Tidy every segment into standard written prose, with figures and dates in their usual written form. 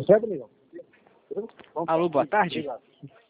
Certo, amigão? Alô, boa tarde. Obrigado.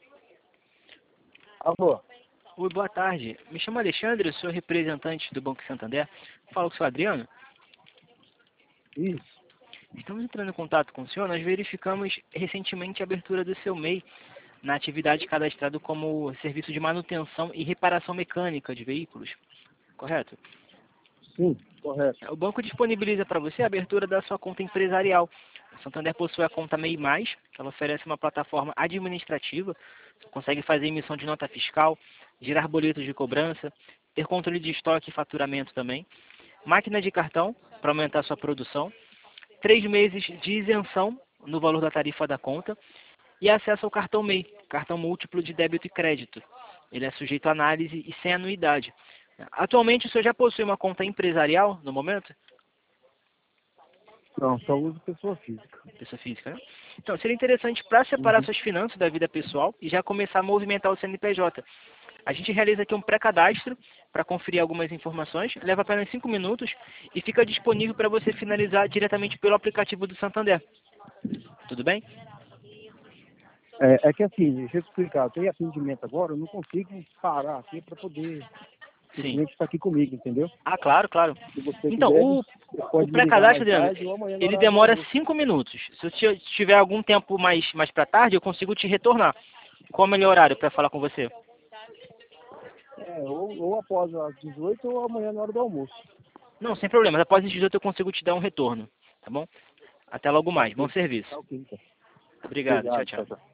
Alô. Oi, boa tarde. Me chamo Alexandre, sou representante do Banco Santander. Falo com o senhor Adriano. Isso. Estamos entrando em contato com o senhor. Nós verificamos recentemente a abertura do seu MEI na atividade cadastrado como serviço de manutenção e reparação mecânica de veículos. Correto? Sim, correto. O banco disponibiliza para você a abertura da sua conta empresarial. O Santander possui a conta MEI+, que ela oferece uma plataforma administrativa, você consegue fazer emissão de nota fiscal, gerar boletos de cobrança, ter controle de estoque e faturamento também, máquina de cartão para aumentar sua produção, 3 meses de isenção no valor da tarifa da conta e acesso ao cartão MEI, cartão múltiplo de débito e crédito. Ele é sujeito à análise e sem anuidade. Atualmente o senhor já possui uma conta empresarial no momento? Não, só uso pessoa física. Pessoa física, né? Então, seria interessante para separar suas finanças da vida pessoal e já começar a movimentar o CNPJ. A gente realiza aqui um pré-cadastro para conferir algumas informações, leva apenas 5 minutos e fica disponível para você finalizar diretamente pelo aplicativo do Santander. Tudo bem? É que assim, deixa eu te explicar, eu tenho atendimento agora, eu não consigo parar aqui para poder o Sim. cliente estar aqui comigo, entendeu? Ah, claro, claro. Se você Então, quiser, o você pode me ligar pré-cadastro, mais Adriano, tarde ou amanhã no ele horário do demora almoço. 5 minutos. Se eu tiver algum tempo mais para tarde, eu consigo te retornar. Qual é o melhor horário para falar com você? Ou após as 18 ou amanhã na hora do almoço. Não, sem problemas. Após as 18 eu consigo te dar um retorno, tá bom? Até logo Tá mais. Bom ok. serviço. Tá ok, então. Obrigado. Tchau, Obrigado, tchau. tchau, tchau.